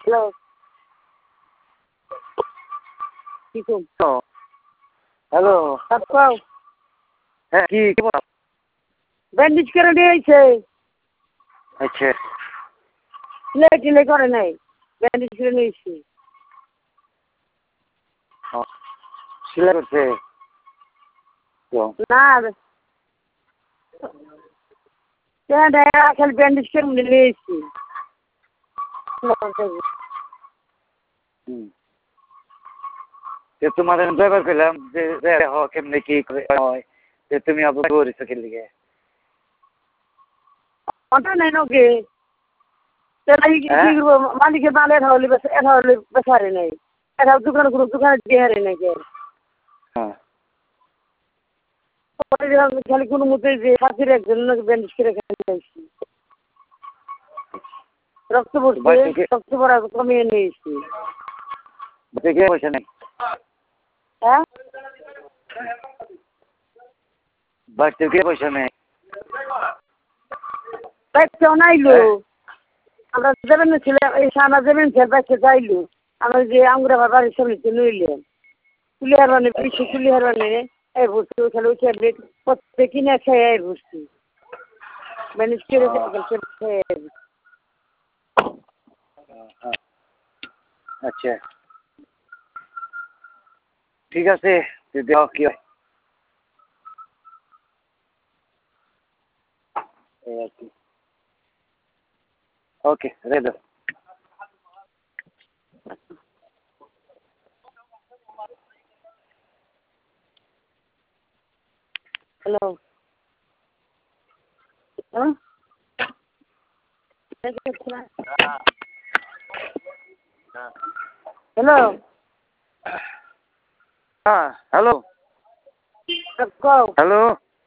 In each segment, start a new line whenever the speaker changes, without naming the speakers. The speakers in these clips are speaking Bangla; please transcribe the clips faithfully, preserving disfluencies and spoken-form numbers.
হ্যালো কি করছো?
হ্যালো
কাও
হ্যাঁ কি
ব্যান্ডেজ করে দিয়েছে।
আচ্ছা
লে টিলে করে নাই, ব্যান্ডেজ করে নিয়েছি।
সেলাই করছে
না খালি ব্যান্ডেজ করে নিয়েছি।
তোমাদের ব্যাপার করলাম যে কেমনি কি হয় যে তুমি আবার করেছো কে লিগে
নাই নোকে মালিকের মাল এটা হলে এটা হলে বেসারে নেই, এটা দোকানে কোনো দোকানে দিয়ে হারে নাই।
হ্যাঁ
খালি কোনো মতে যে হাতের একজন ব্যান্ডেজ করে খেয়েছি, রক্ত পড়ছে, রক্ত পড়া কমিয়ে নিয়েছি।
পয়সা নেই
হ্যাঁ
বাড়িতে কে পয়সা নেই
বাইকটাও নাইলো। আমরা যাবেন না ছেলে এই সামনে যাবেন ছেলে বাইকটা যাইলো আমরা যে আঙ্গুরা বাড়ির সামনে নইলেন তুলি হারবানে বেশি তুলি হারবানে এই বসছি ওখানে উঠে প্রত্যেক কিনে খেয়ে এই বসছি ম্যানেজ করে খেয়ে।
আচ্ছা ঠিক আছে দেওয়া কি হয় আর কি। ওকে রেডি
হ্যালো হ্যাঁ হ্যালো
হ্যাঁ হ্যালো
কও
হ্যালো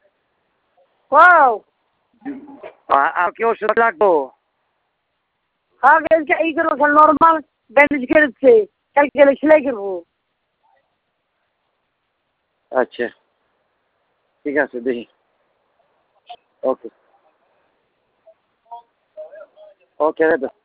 কও
আর কি ওষুধ লাগবো?
হ্যাঁ এই করবো নর্মাল ব্যান্ডেজ করেছে কালকে গেলে সেলাই করবো।
আচ্ছা ঠিক আছে দেখি। ওকে ওকে রেডি